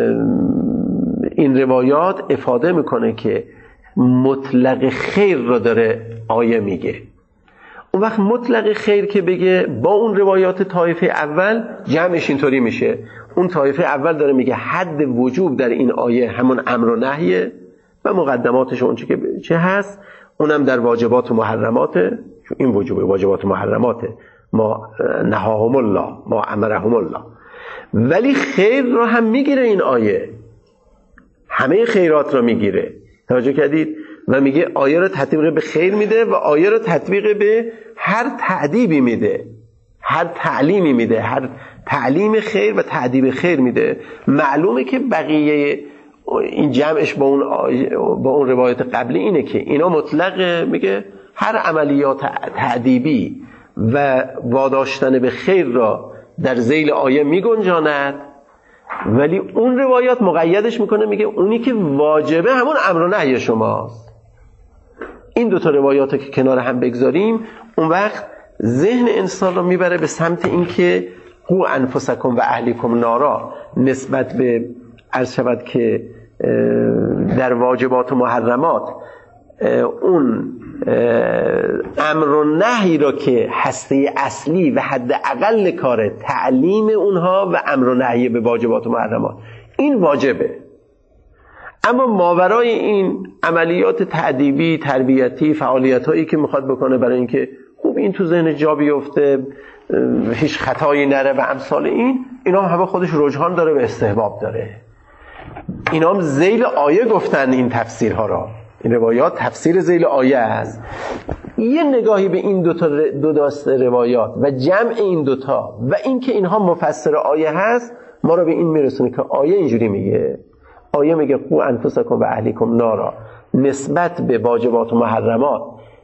این روایات افاده میکنه که مطلق خیر رو داره آیه میگه، اون وقت مطلق خیر که بگه با اون روایات طایفه اول جمعش اینطوری میشه. اون طایفه اول داره میگه حد وجوب در این آیه همون امر و نهیه و مقدماتش اون چه که چه هست، اونم در واجبات و محرماته. این وجوب واجبات و محرماته، ما نهاهم الله ما امرهم الله. ولی خیر رو هم میگیره این آیه، همه خیرات رو میگیره. توجه کردید؟ و میگه آیه رو تطبیق به خیر میده و آیه رو تطبیق به هر تعدیبی میده، هر تعلیمی میده، هر تعلیم خیر و تعدیب خیر میده. معلومه که بقیه این جمعش با اون با اون روایت قبلی اینه که اینا مطلق میگه هر عملیات تعدیبی و واداشتن به خیر را در ذیل آیه میگنجاند، ولی اون روایات مقیدش میکنه، میگه اونی که واجبه همون امر و نهی شماست. این دوتا روایات که کنار هم بگذاریم، اون وقت ذهن انسان رو میبره به سمت این که قو انفسکم و اهلیکم نارا نسبت به عرض شود که در واجبات و محرمات اون امر و نهی را که هسته اصلی و حد اقل کاره تعلیم اونها و امر و نهی به واجبات و محرمات، این واجبه. اما ماورای این عملیات تعدیبی، تربیتی، فعالیت هایی که میخواد بکنه برای اینکه خوب این تو ذهن جا بیفته، هیچ خطایی نره و امثال این، اینا هم خودش رجحان داره و استحباب داره. اینا هم ذیل آیه گفتن این تفسیرها را. این روایات تفسیر ذیل آیه است. یه نگاهی به این دو تا دو دسته روایات و جمع این دوتا و این که اینها مفسر آیه هست ما رو به این میرسونه که آیه اینجوری میگه، آیه میگه قو انفسکم و اهلیکم نارا، نسبت به واجبات و محرمات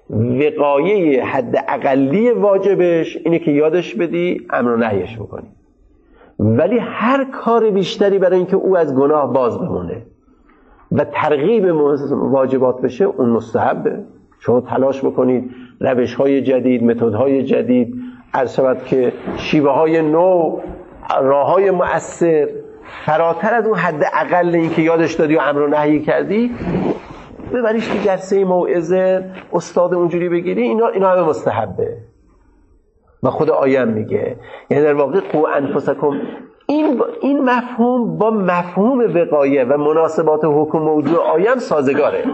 وقایه حد اقلی واجبش اینه که یادش بدی، امر و نهیش بکنی، ولی هر کار بیشتری برای اینکه او از گناه باز بمونه و ترغیب واجبات بشه اون مستحبه. شما تلاش بکنید روش های جدید، متد های جدید، عرض شود که شیوه های نو، راه های مؤثر، فراتر از اون حد اقل این که یادش دادی و امر و نهی کردی ببریش که جلسه موعظه استاد اونجوری بگیری، اینا اینا همه مستحبه و خود آیه میگه. یعنی در واقع قو انفسکم، این این مفهوم با مفهوم وقایه و مناسبات حکم موضوع آیه هم سازگاره.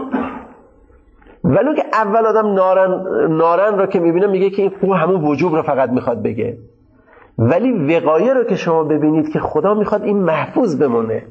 ولو که اول آدم نارن نارن را که میبینه میگه که این قو همون وجوب رو فقط میخواد بگه، ولی وقایه رو که شما ببینید که خدا میخواد این محفوظ بمونه،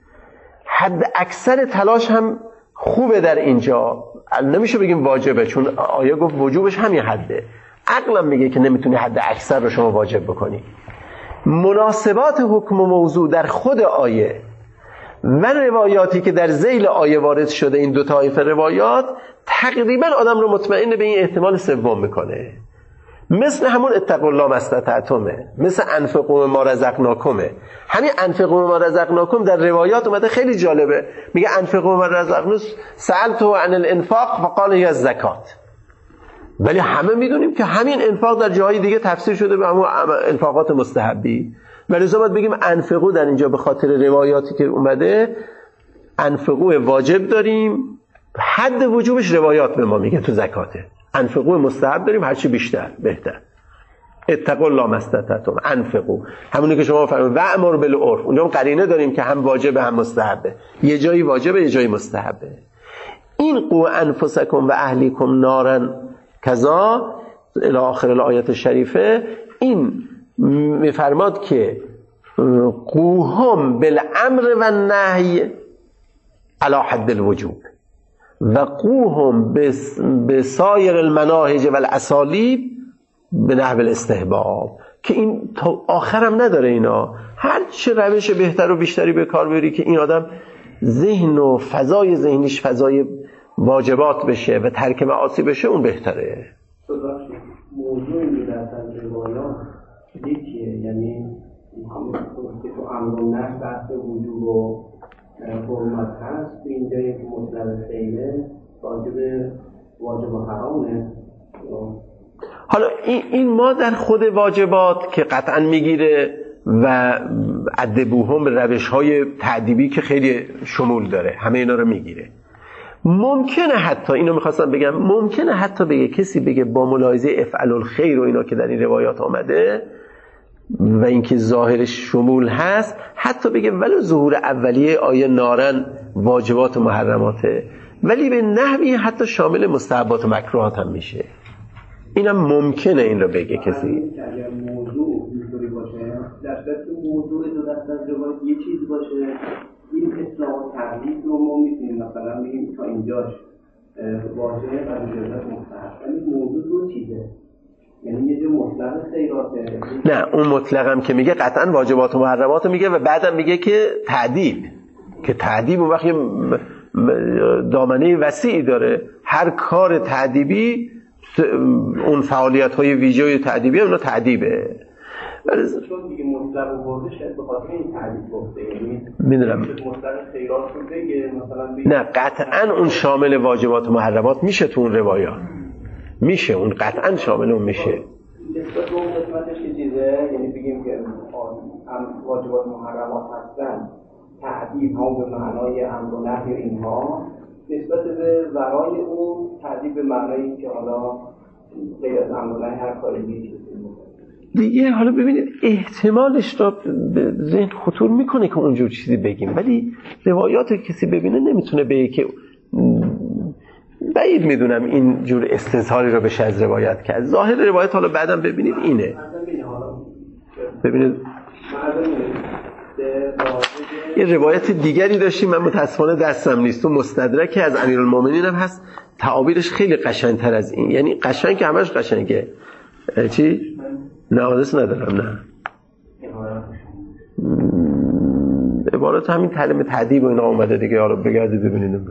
حد اکثر تلاش هم خوبه در اینجا. نمیشه بگیم واجبه، چون آیه گفت وجوبش همین حده، عقلم میگه که نمیتونی حد اکثر رو شما واجب بکنی. مناسبات حکم و موضوع در خود آیه و روایاتی که در ذیل آیه وارد شده، این دو طایفه روایات تقریبا آدم رو مطمئن به این احتمال سوم میکنه. مثل همون اتقوا الله ما استطعتمه، مثل انفقوا ما رزقناکمه. همین انفقوا ما رزقناکم در روایات اومده، خیلی جالبه، میگه انفقوا ما رزقناکم سألته عن الانفاق فقال هي الزکات. ولی همه میدونیم که همین انفاق در جاهای دیگه تفسیر شده به همون انفاقات مستحبی، ولی لازم باید بگیم انفقوا در اینجا به خاطر روایاتی که اومده انفقوا واجب داریم، حد وجوبش روایات به ما میگه تو زکاته. انفقوا مستحب داریم، هرچی بیشتر بهتر. اتقوا الله ما استطعتم، انفقوا همونی که شما فرمودید و امر بالعرف، اونجا هم قرینه داریم که هم واجبه هم مستحبه، یه جایی واجبه یه جایی مستحبه. این قو انفسکم و اهلیکم نارن کذا الی آخر الآیات الشریفه، این میفرماد که قوهم بالامر و نهی علی حد الوجوب و قوهم به سایر المناهج و الاسالیب به نحو الاستحباب، که این تا آخرم نداره. اینا هر چه روش بهتر و بیشتری به کار بری که این آدم ذهن و فضای ذهنیش فضای واجبات بشه و ترک معاصی بشه، اون بهتره. موضوع این در روایات یکیه، یعنی که تو امر و نهی بحث وجوب و حرمت هست، تو اینجا یک مطلب خیله واجب واجب و حرامه. حالا این, این ما در خود واجبات که قطعا میگیره و ادبوهم روش های تعدیبی که خیلی شمول داره، همه اینا رو میگیره. ممکنه حتی اینو میخواستم بگم، ممکنه حتی بگه کسی بگه با ملاحظه افعل الخیر و اینا که در این روایات آمده و اینکه ظاهرش شمول هست، حتی بگه ولو ظهور اولیه آیه نارن واجبات و محرماته، ولی به نحوی حتی شامل مستحبات و مکروهات هم میشه. اینم ممکنه این رو بگه کسی. اگر موضوع اینطوری باشه، در صورتی که موضوع دو دست از روایت یه چیز باشه، این اصلاح و تغییر رو ما میتونیم مثلا بگیم تا اینجاش واجب و اجازت مستحب، ولی موضوع دو چیزه، یعنی یه جو مطلق خیراته. نه اون مطلق هم که میگه قطعا واجبات و محرمات میگه و بعدم میگه که تعدیب، که تعدیب اون وقت دامنه وسیعی داره. هر کار تعدیبی اون فعالیت های ویژه تعدیبی اون تعدیبه. چون دیگه مطلق برده شاید به خاطر این تعدیب گفته، یعنی میدونم مطلق خیرات رو بگه مثلا بگه نه قطعا اون شامل واجبات و محرمات میشه تو اون روایات، میشه اون قطعا شامل اون میشه. نسبت به اون قسمتش که چیزه، یعنی بگیم که هم واجبات و محرمات هستن، تعدیب هم به معنای امر و نهی اینها، نسبت به ورای اون تعدیب به معنایی که حالا غیر از امر و نهی هر کاری دیگه دیگه. حالا ببینید احتمالش را به ذهن خطور میکنه که اونجور چیزی بگیم، ولی روایات کسی ببینه نمیتونه بگه که بعید میدونم این جور استظهاری رو بشه از روایت کرد. ظاهر روایت حالا بعدم ببینید اینه. ببینید یه روایت دیگری داشتیم، من متاسفانه دستم نیست، تو مستدرک از امیرالمومنین هم هست، تعابیرش خیلی قشنگتر از این، یعنی قشنگ که همش قشنگه. چی؟ نه آدرس ندارم، نه عبارت همین کلمه تعذیب و اینا اومده دیگه. حالا بگردید ببینید این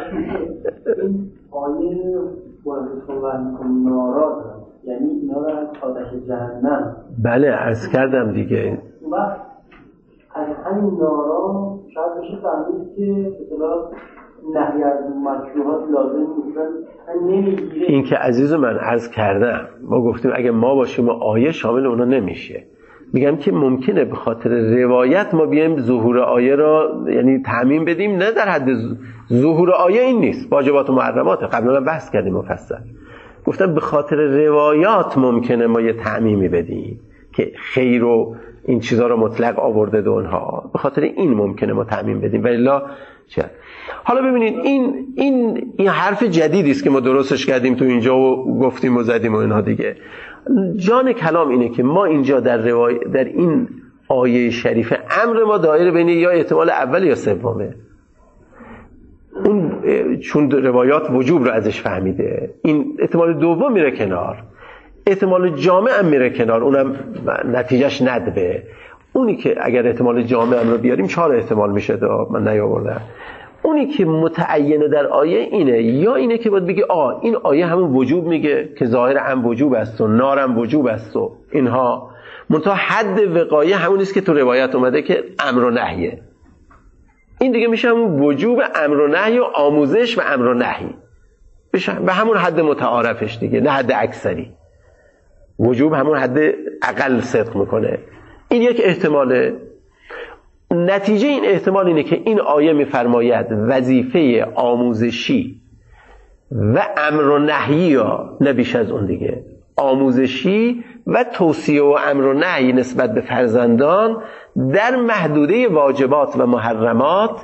آیه وارد و ناراض، یعنی اینا رو از آتش جهنم. بله عرض کردم دیگه. و از همین نارا شاید بشه فهمید که مثلا نهی از مکروهات لازم نیستن نمیگیره. این که عزیز من عرض کردم، ما گفتیم اگه ما باشیم و آیه شامل اونا نمیشه. میگم که ممکنه به خاطر روایت ما بیایم ظهور آیه را یعنی تعمیم بدیم، نه در حد ظهور آیه این نیست، واجبات و محرمات قبلا بحث کردیم مفصل. گفتم به خاطر روایات ممکنه ما یه تعمیمی بدیم که خیر و این چیزا رو مطلق آورده دو اونها، به خاطر این ممکنه ما تعمیم بدیم. ولی لا چه؟ حالا ببینید این این این حرف جدیدی است که ما درستش کردیم تو اینجا و گفتیم و زدیم و اینها دیگه. جان کلام اینه که ما اینجا در روای در این آیه شریفه امر ما دایره بین یا احتمال اول یا سومه. اون چون روایات وجوب رو ازش فهمیده، این احتمال دوم میره کنار، احتمال جامع هم میره کنار، اونم نتیجهش ندبه. اونی که اگر احتمال جامع هم رو بیاریم چهار احتمال میشه، دا من نیاوردم. اونی که متعینه در آیه اینه، یا اینه که باید بگی آه این آیه همون وجوب میگه که ظاهر هم وجوب است و نار هم وجوب است و اینها، منتها حد وقایه همون نیست که تو روایت اومده که امر و نهیه. این دیگه میشه همون وجوب امر و نهی و آموزش و امر و نهی به همون حد متعارفش دیگه، نه حد اکثری. وجوب همون حد اقل صدق میکنه. این یک احتماله. نتیجه این احتمال اینه که این آیه میفرماید وظیفه آموزشی و امر و نهی، یا نه بیش از اون دیگه، آموزشی و توصیه و امر و نهی نسبت به فرزندان در محدوده واجبات و محرمات،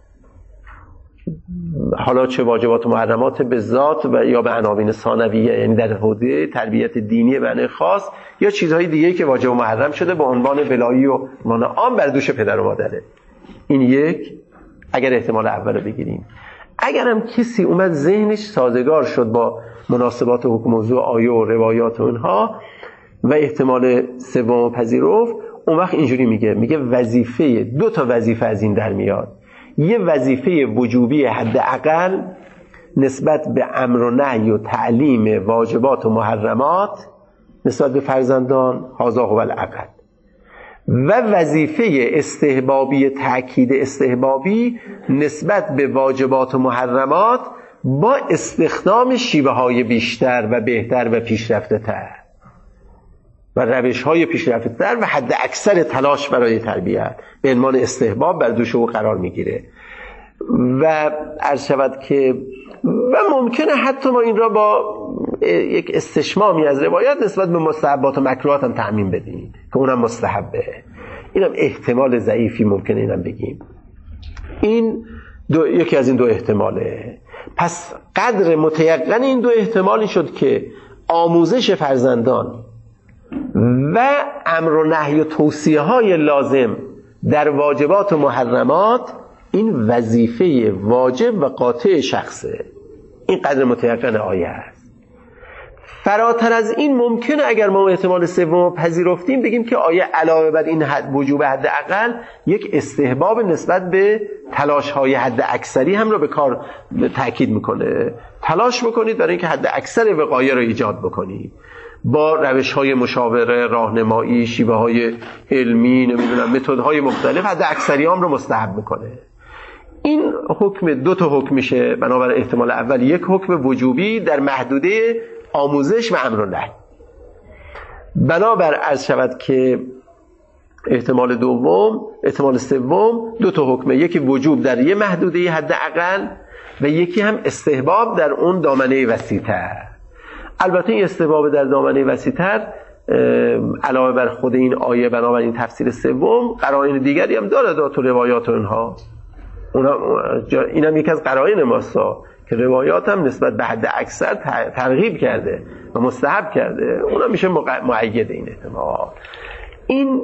حالا چه واجبات و محرمات به ذات و یا به عناوین ثانویه، یعنی در حوزه تربیت دینی به معنی خاص، یا چیزهای دیگه که واجب و محرم شده به عنوان ولایی و عنوان عام بر دوش پدر و مادره. این یک، اگر احتمال اول رو بگیریم. اگرم کسی اومد ذهنش سازگار شد با مناسبات حکم موضوع آیه و روایات و اینها و احتمال سوم پذیرفت، اون وقت اینجوری میگه میگه وظیفه، دو تا وظیفه از این در میاد. یه وظیفه وجوبی حداقل نسبت به امر و نهی و تعلیم واجبات و محرمات نسبت به فرزندان، هذا هو الاقل، و وظیفه استحبابی، تأکید استحبابی نسبت به واجبات و محرمات با استخدام شیوه های بیشتر و بهتر و پیشرفته تر و روش های پیشرفته تر و حد اکثر تلاش برای تربیت به عنوان استحباب بر دوش او قرار میگیره. و عرض شود که و ممکنه حتی ما این را با یک استشمامی از روایت نسبت به مستحبات و مکروهات هم تعمیم بدیم که اونم مستحبه. اینم احتمال ضعیفی ممکنه اینم بگیم. این دو، یکی از این دو احتماله. پس قدر متیقن این دو احتمالی شد که آموزش فرزندان و امر و نهی و توصیه های لازم در واجبات و محرمات این وظیفه واجب و قاطع شخصه. این قدر متیقن آیه است. فراتر از این ممکنه اگر ما احتمال سوم پذیرفتیم بگیم که آیه علاوه بر این حد وجوب حد اقل یک استحباب نسبت به تلاش های حد اکثری هم رو به کار تاکید میکنه. تلاش بکنید برای اینکه حد اکثر وقایع رو ایجاد بکنید با روش های مشاوره، راهنمایی، شیوه های علمی، نمیدونم متد های مختلف حد اکثری هم رو مستحب میکنه. این حکم دو تا حکم میشه، بنابر احتمال اول یک حکم وجوبی در محدوده آموزش و امر و نهی. بنابر عرض شود که احتمال دوم، احتمال سوم دو تا حکمه، یکی وجوب در یه محدوده حداقل و یکی هم استحباب در اون دامنه وسیع‌تر. البته این استحباب در دامنه وسیع‌تر علاوه بر خود این آیه بنابر این تفسیر سوم قرائن دیگری هم داره، داره تو روایات و اینها. اینم یکی از قرائن ماستا که روایات هم نسبت به حد اکثر ترغیب کرده و مستحب کرده، اونم میشه مؤید این احتمال. این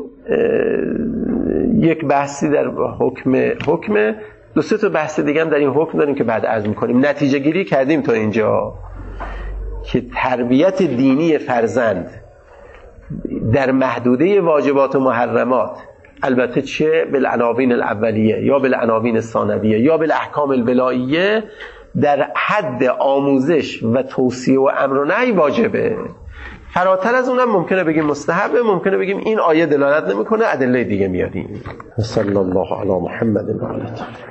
یک بحثی در حکم حکم دو سه تا بحث دیگه هم در این حکم داریم که بعد عرض میکنیم. نتیجه گیری کردیم تا اینجا که تربیت دینی فرزند در محدوده واجبات و محرمات البته چه بالعناوین الاولیه یا بالعناوین ثانویه یا بالاحکام الولاییه در حد آموزش و توصیه و امر و نهی واجبه. فراتر از اونم ممکنه بگیم مستحبه، ممکنه بگیم این آیه دلالت نمیکنه، ادله دیگه میاریم. صلی الله علی محمد و آله.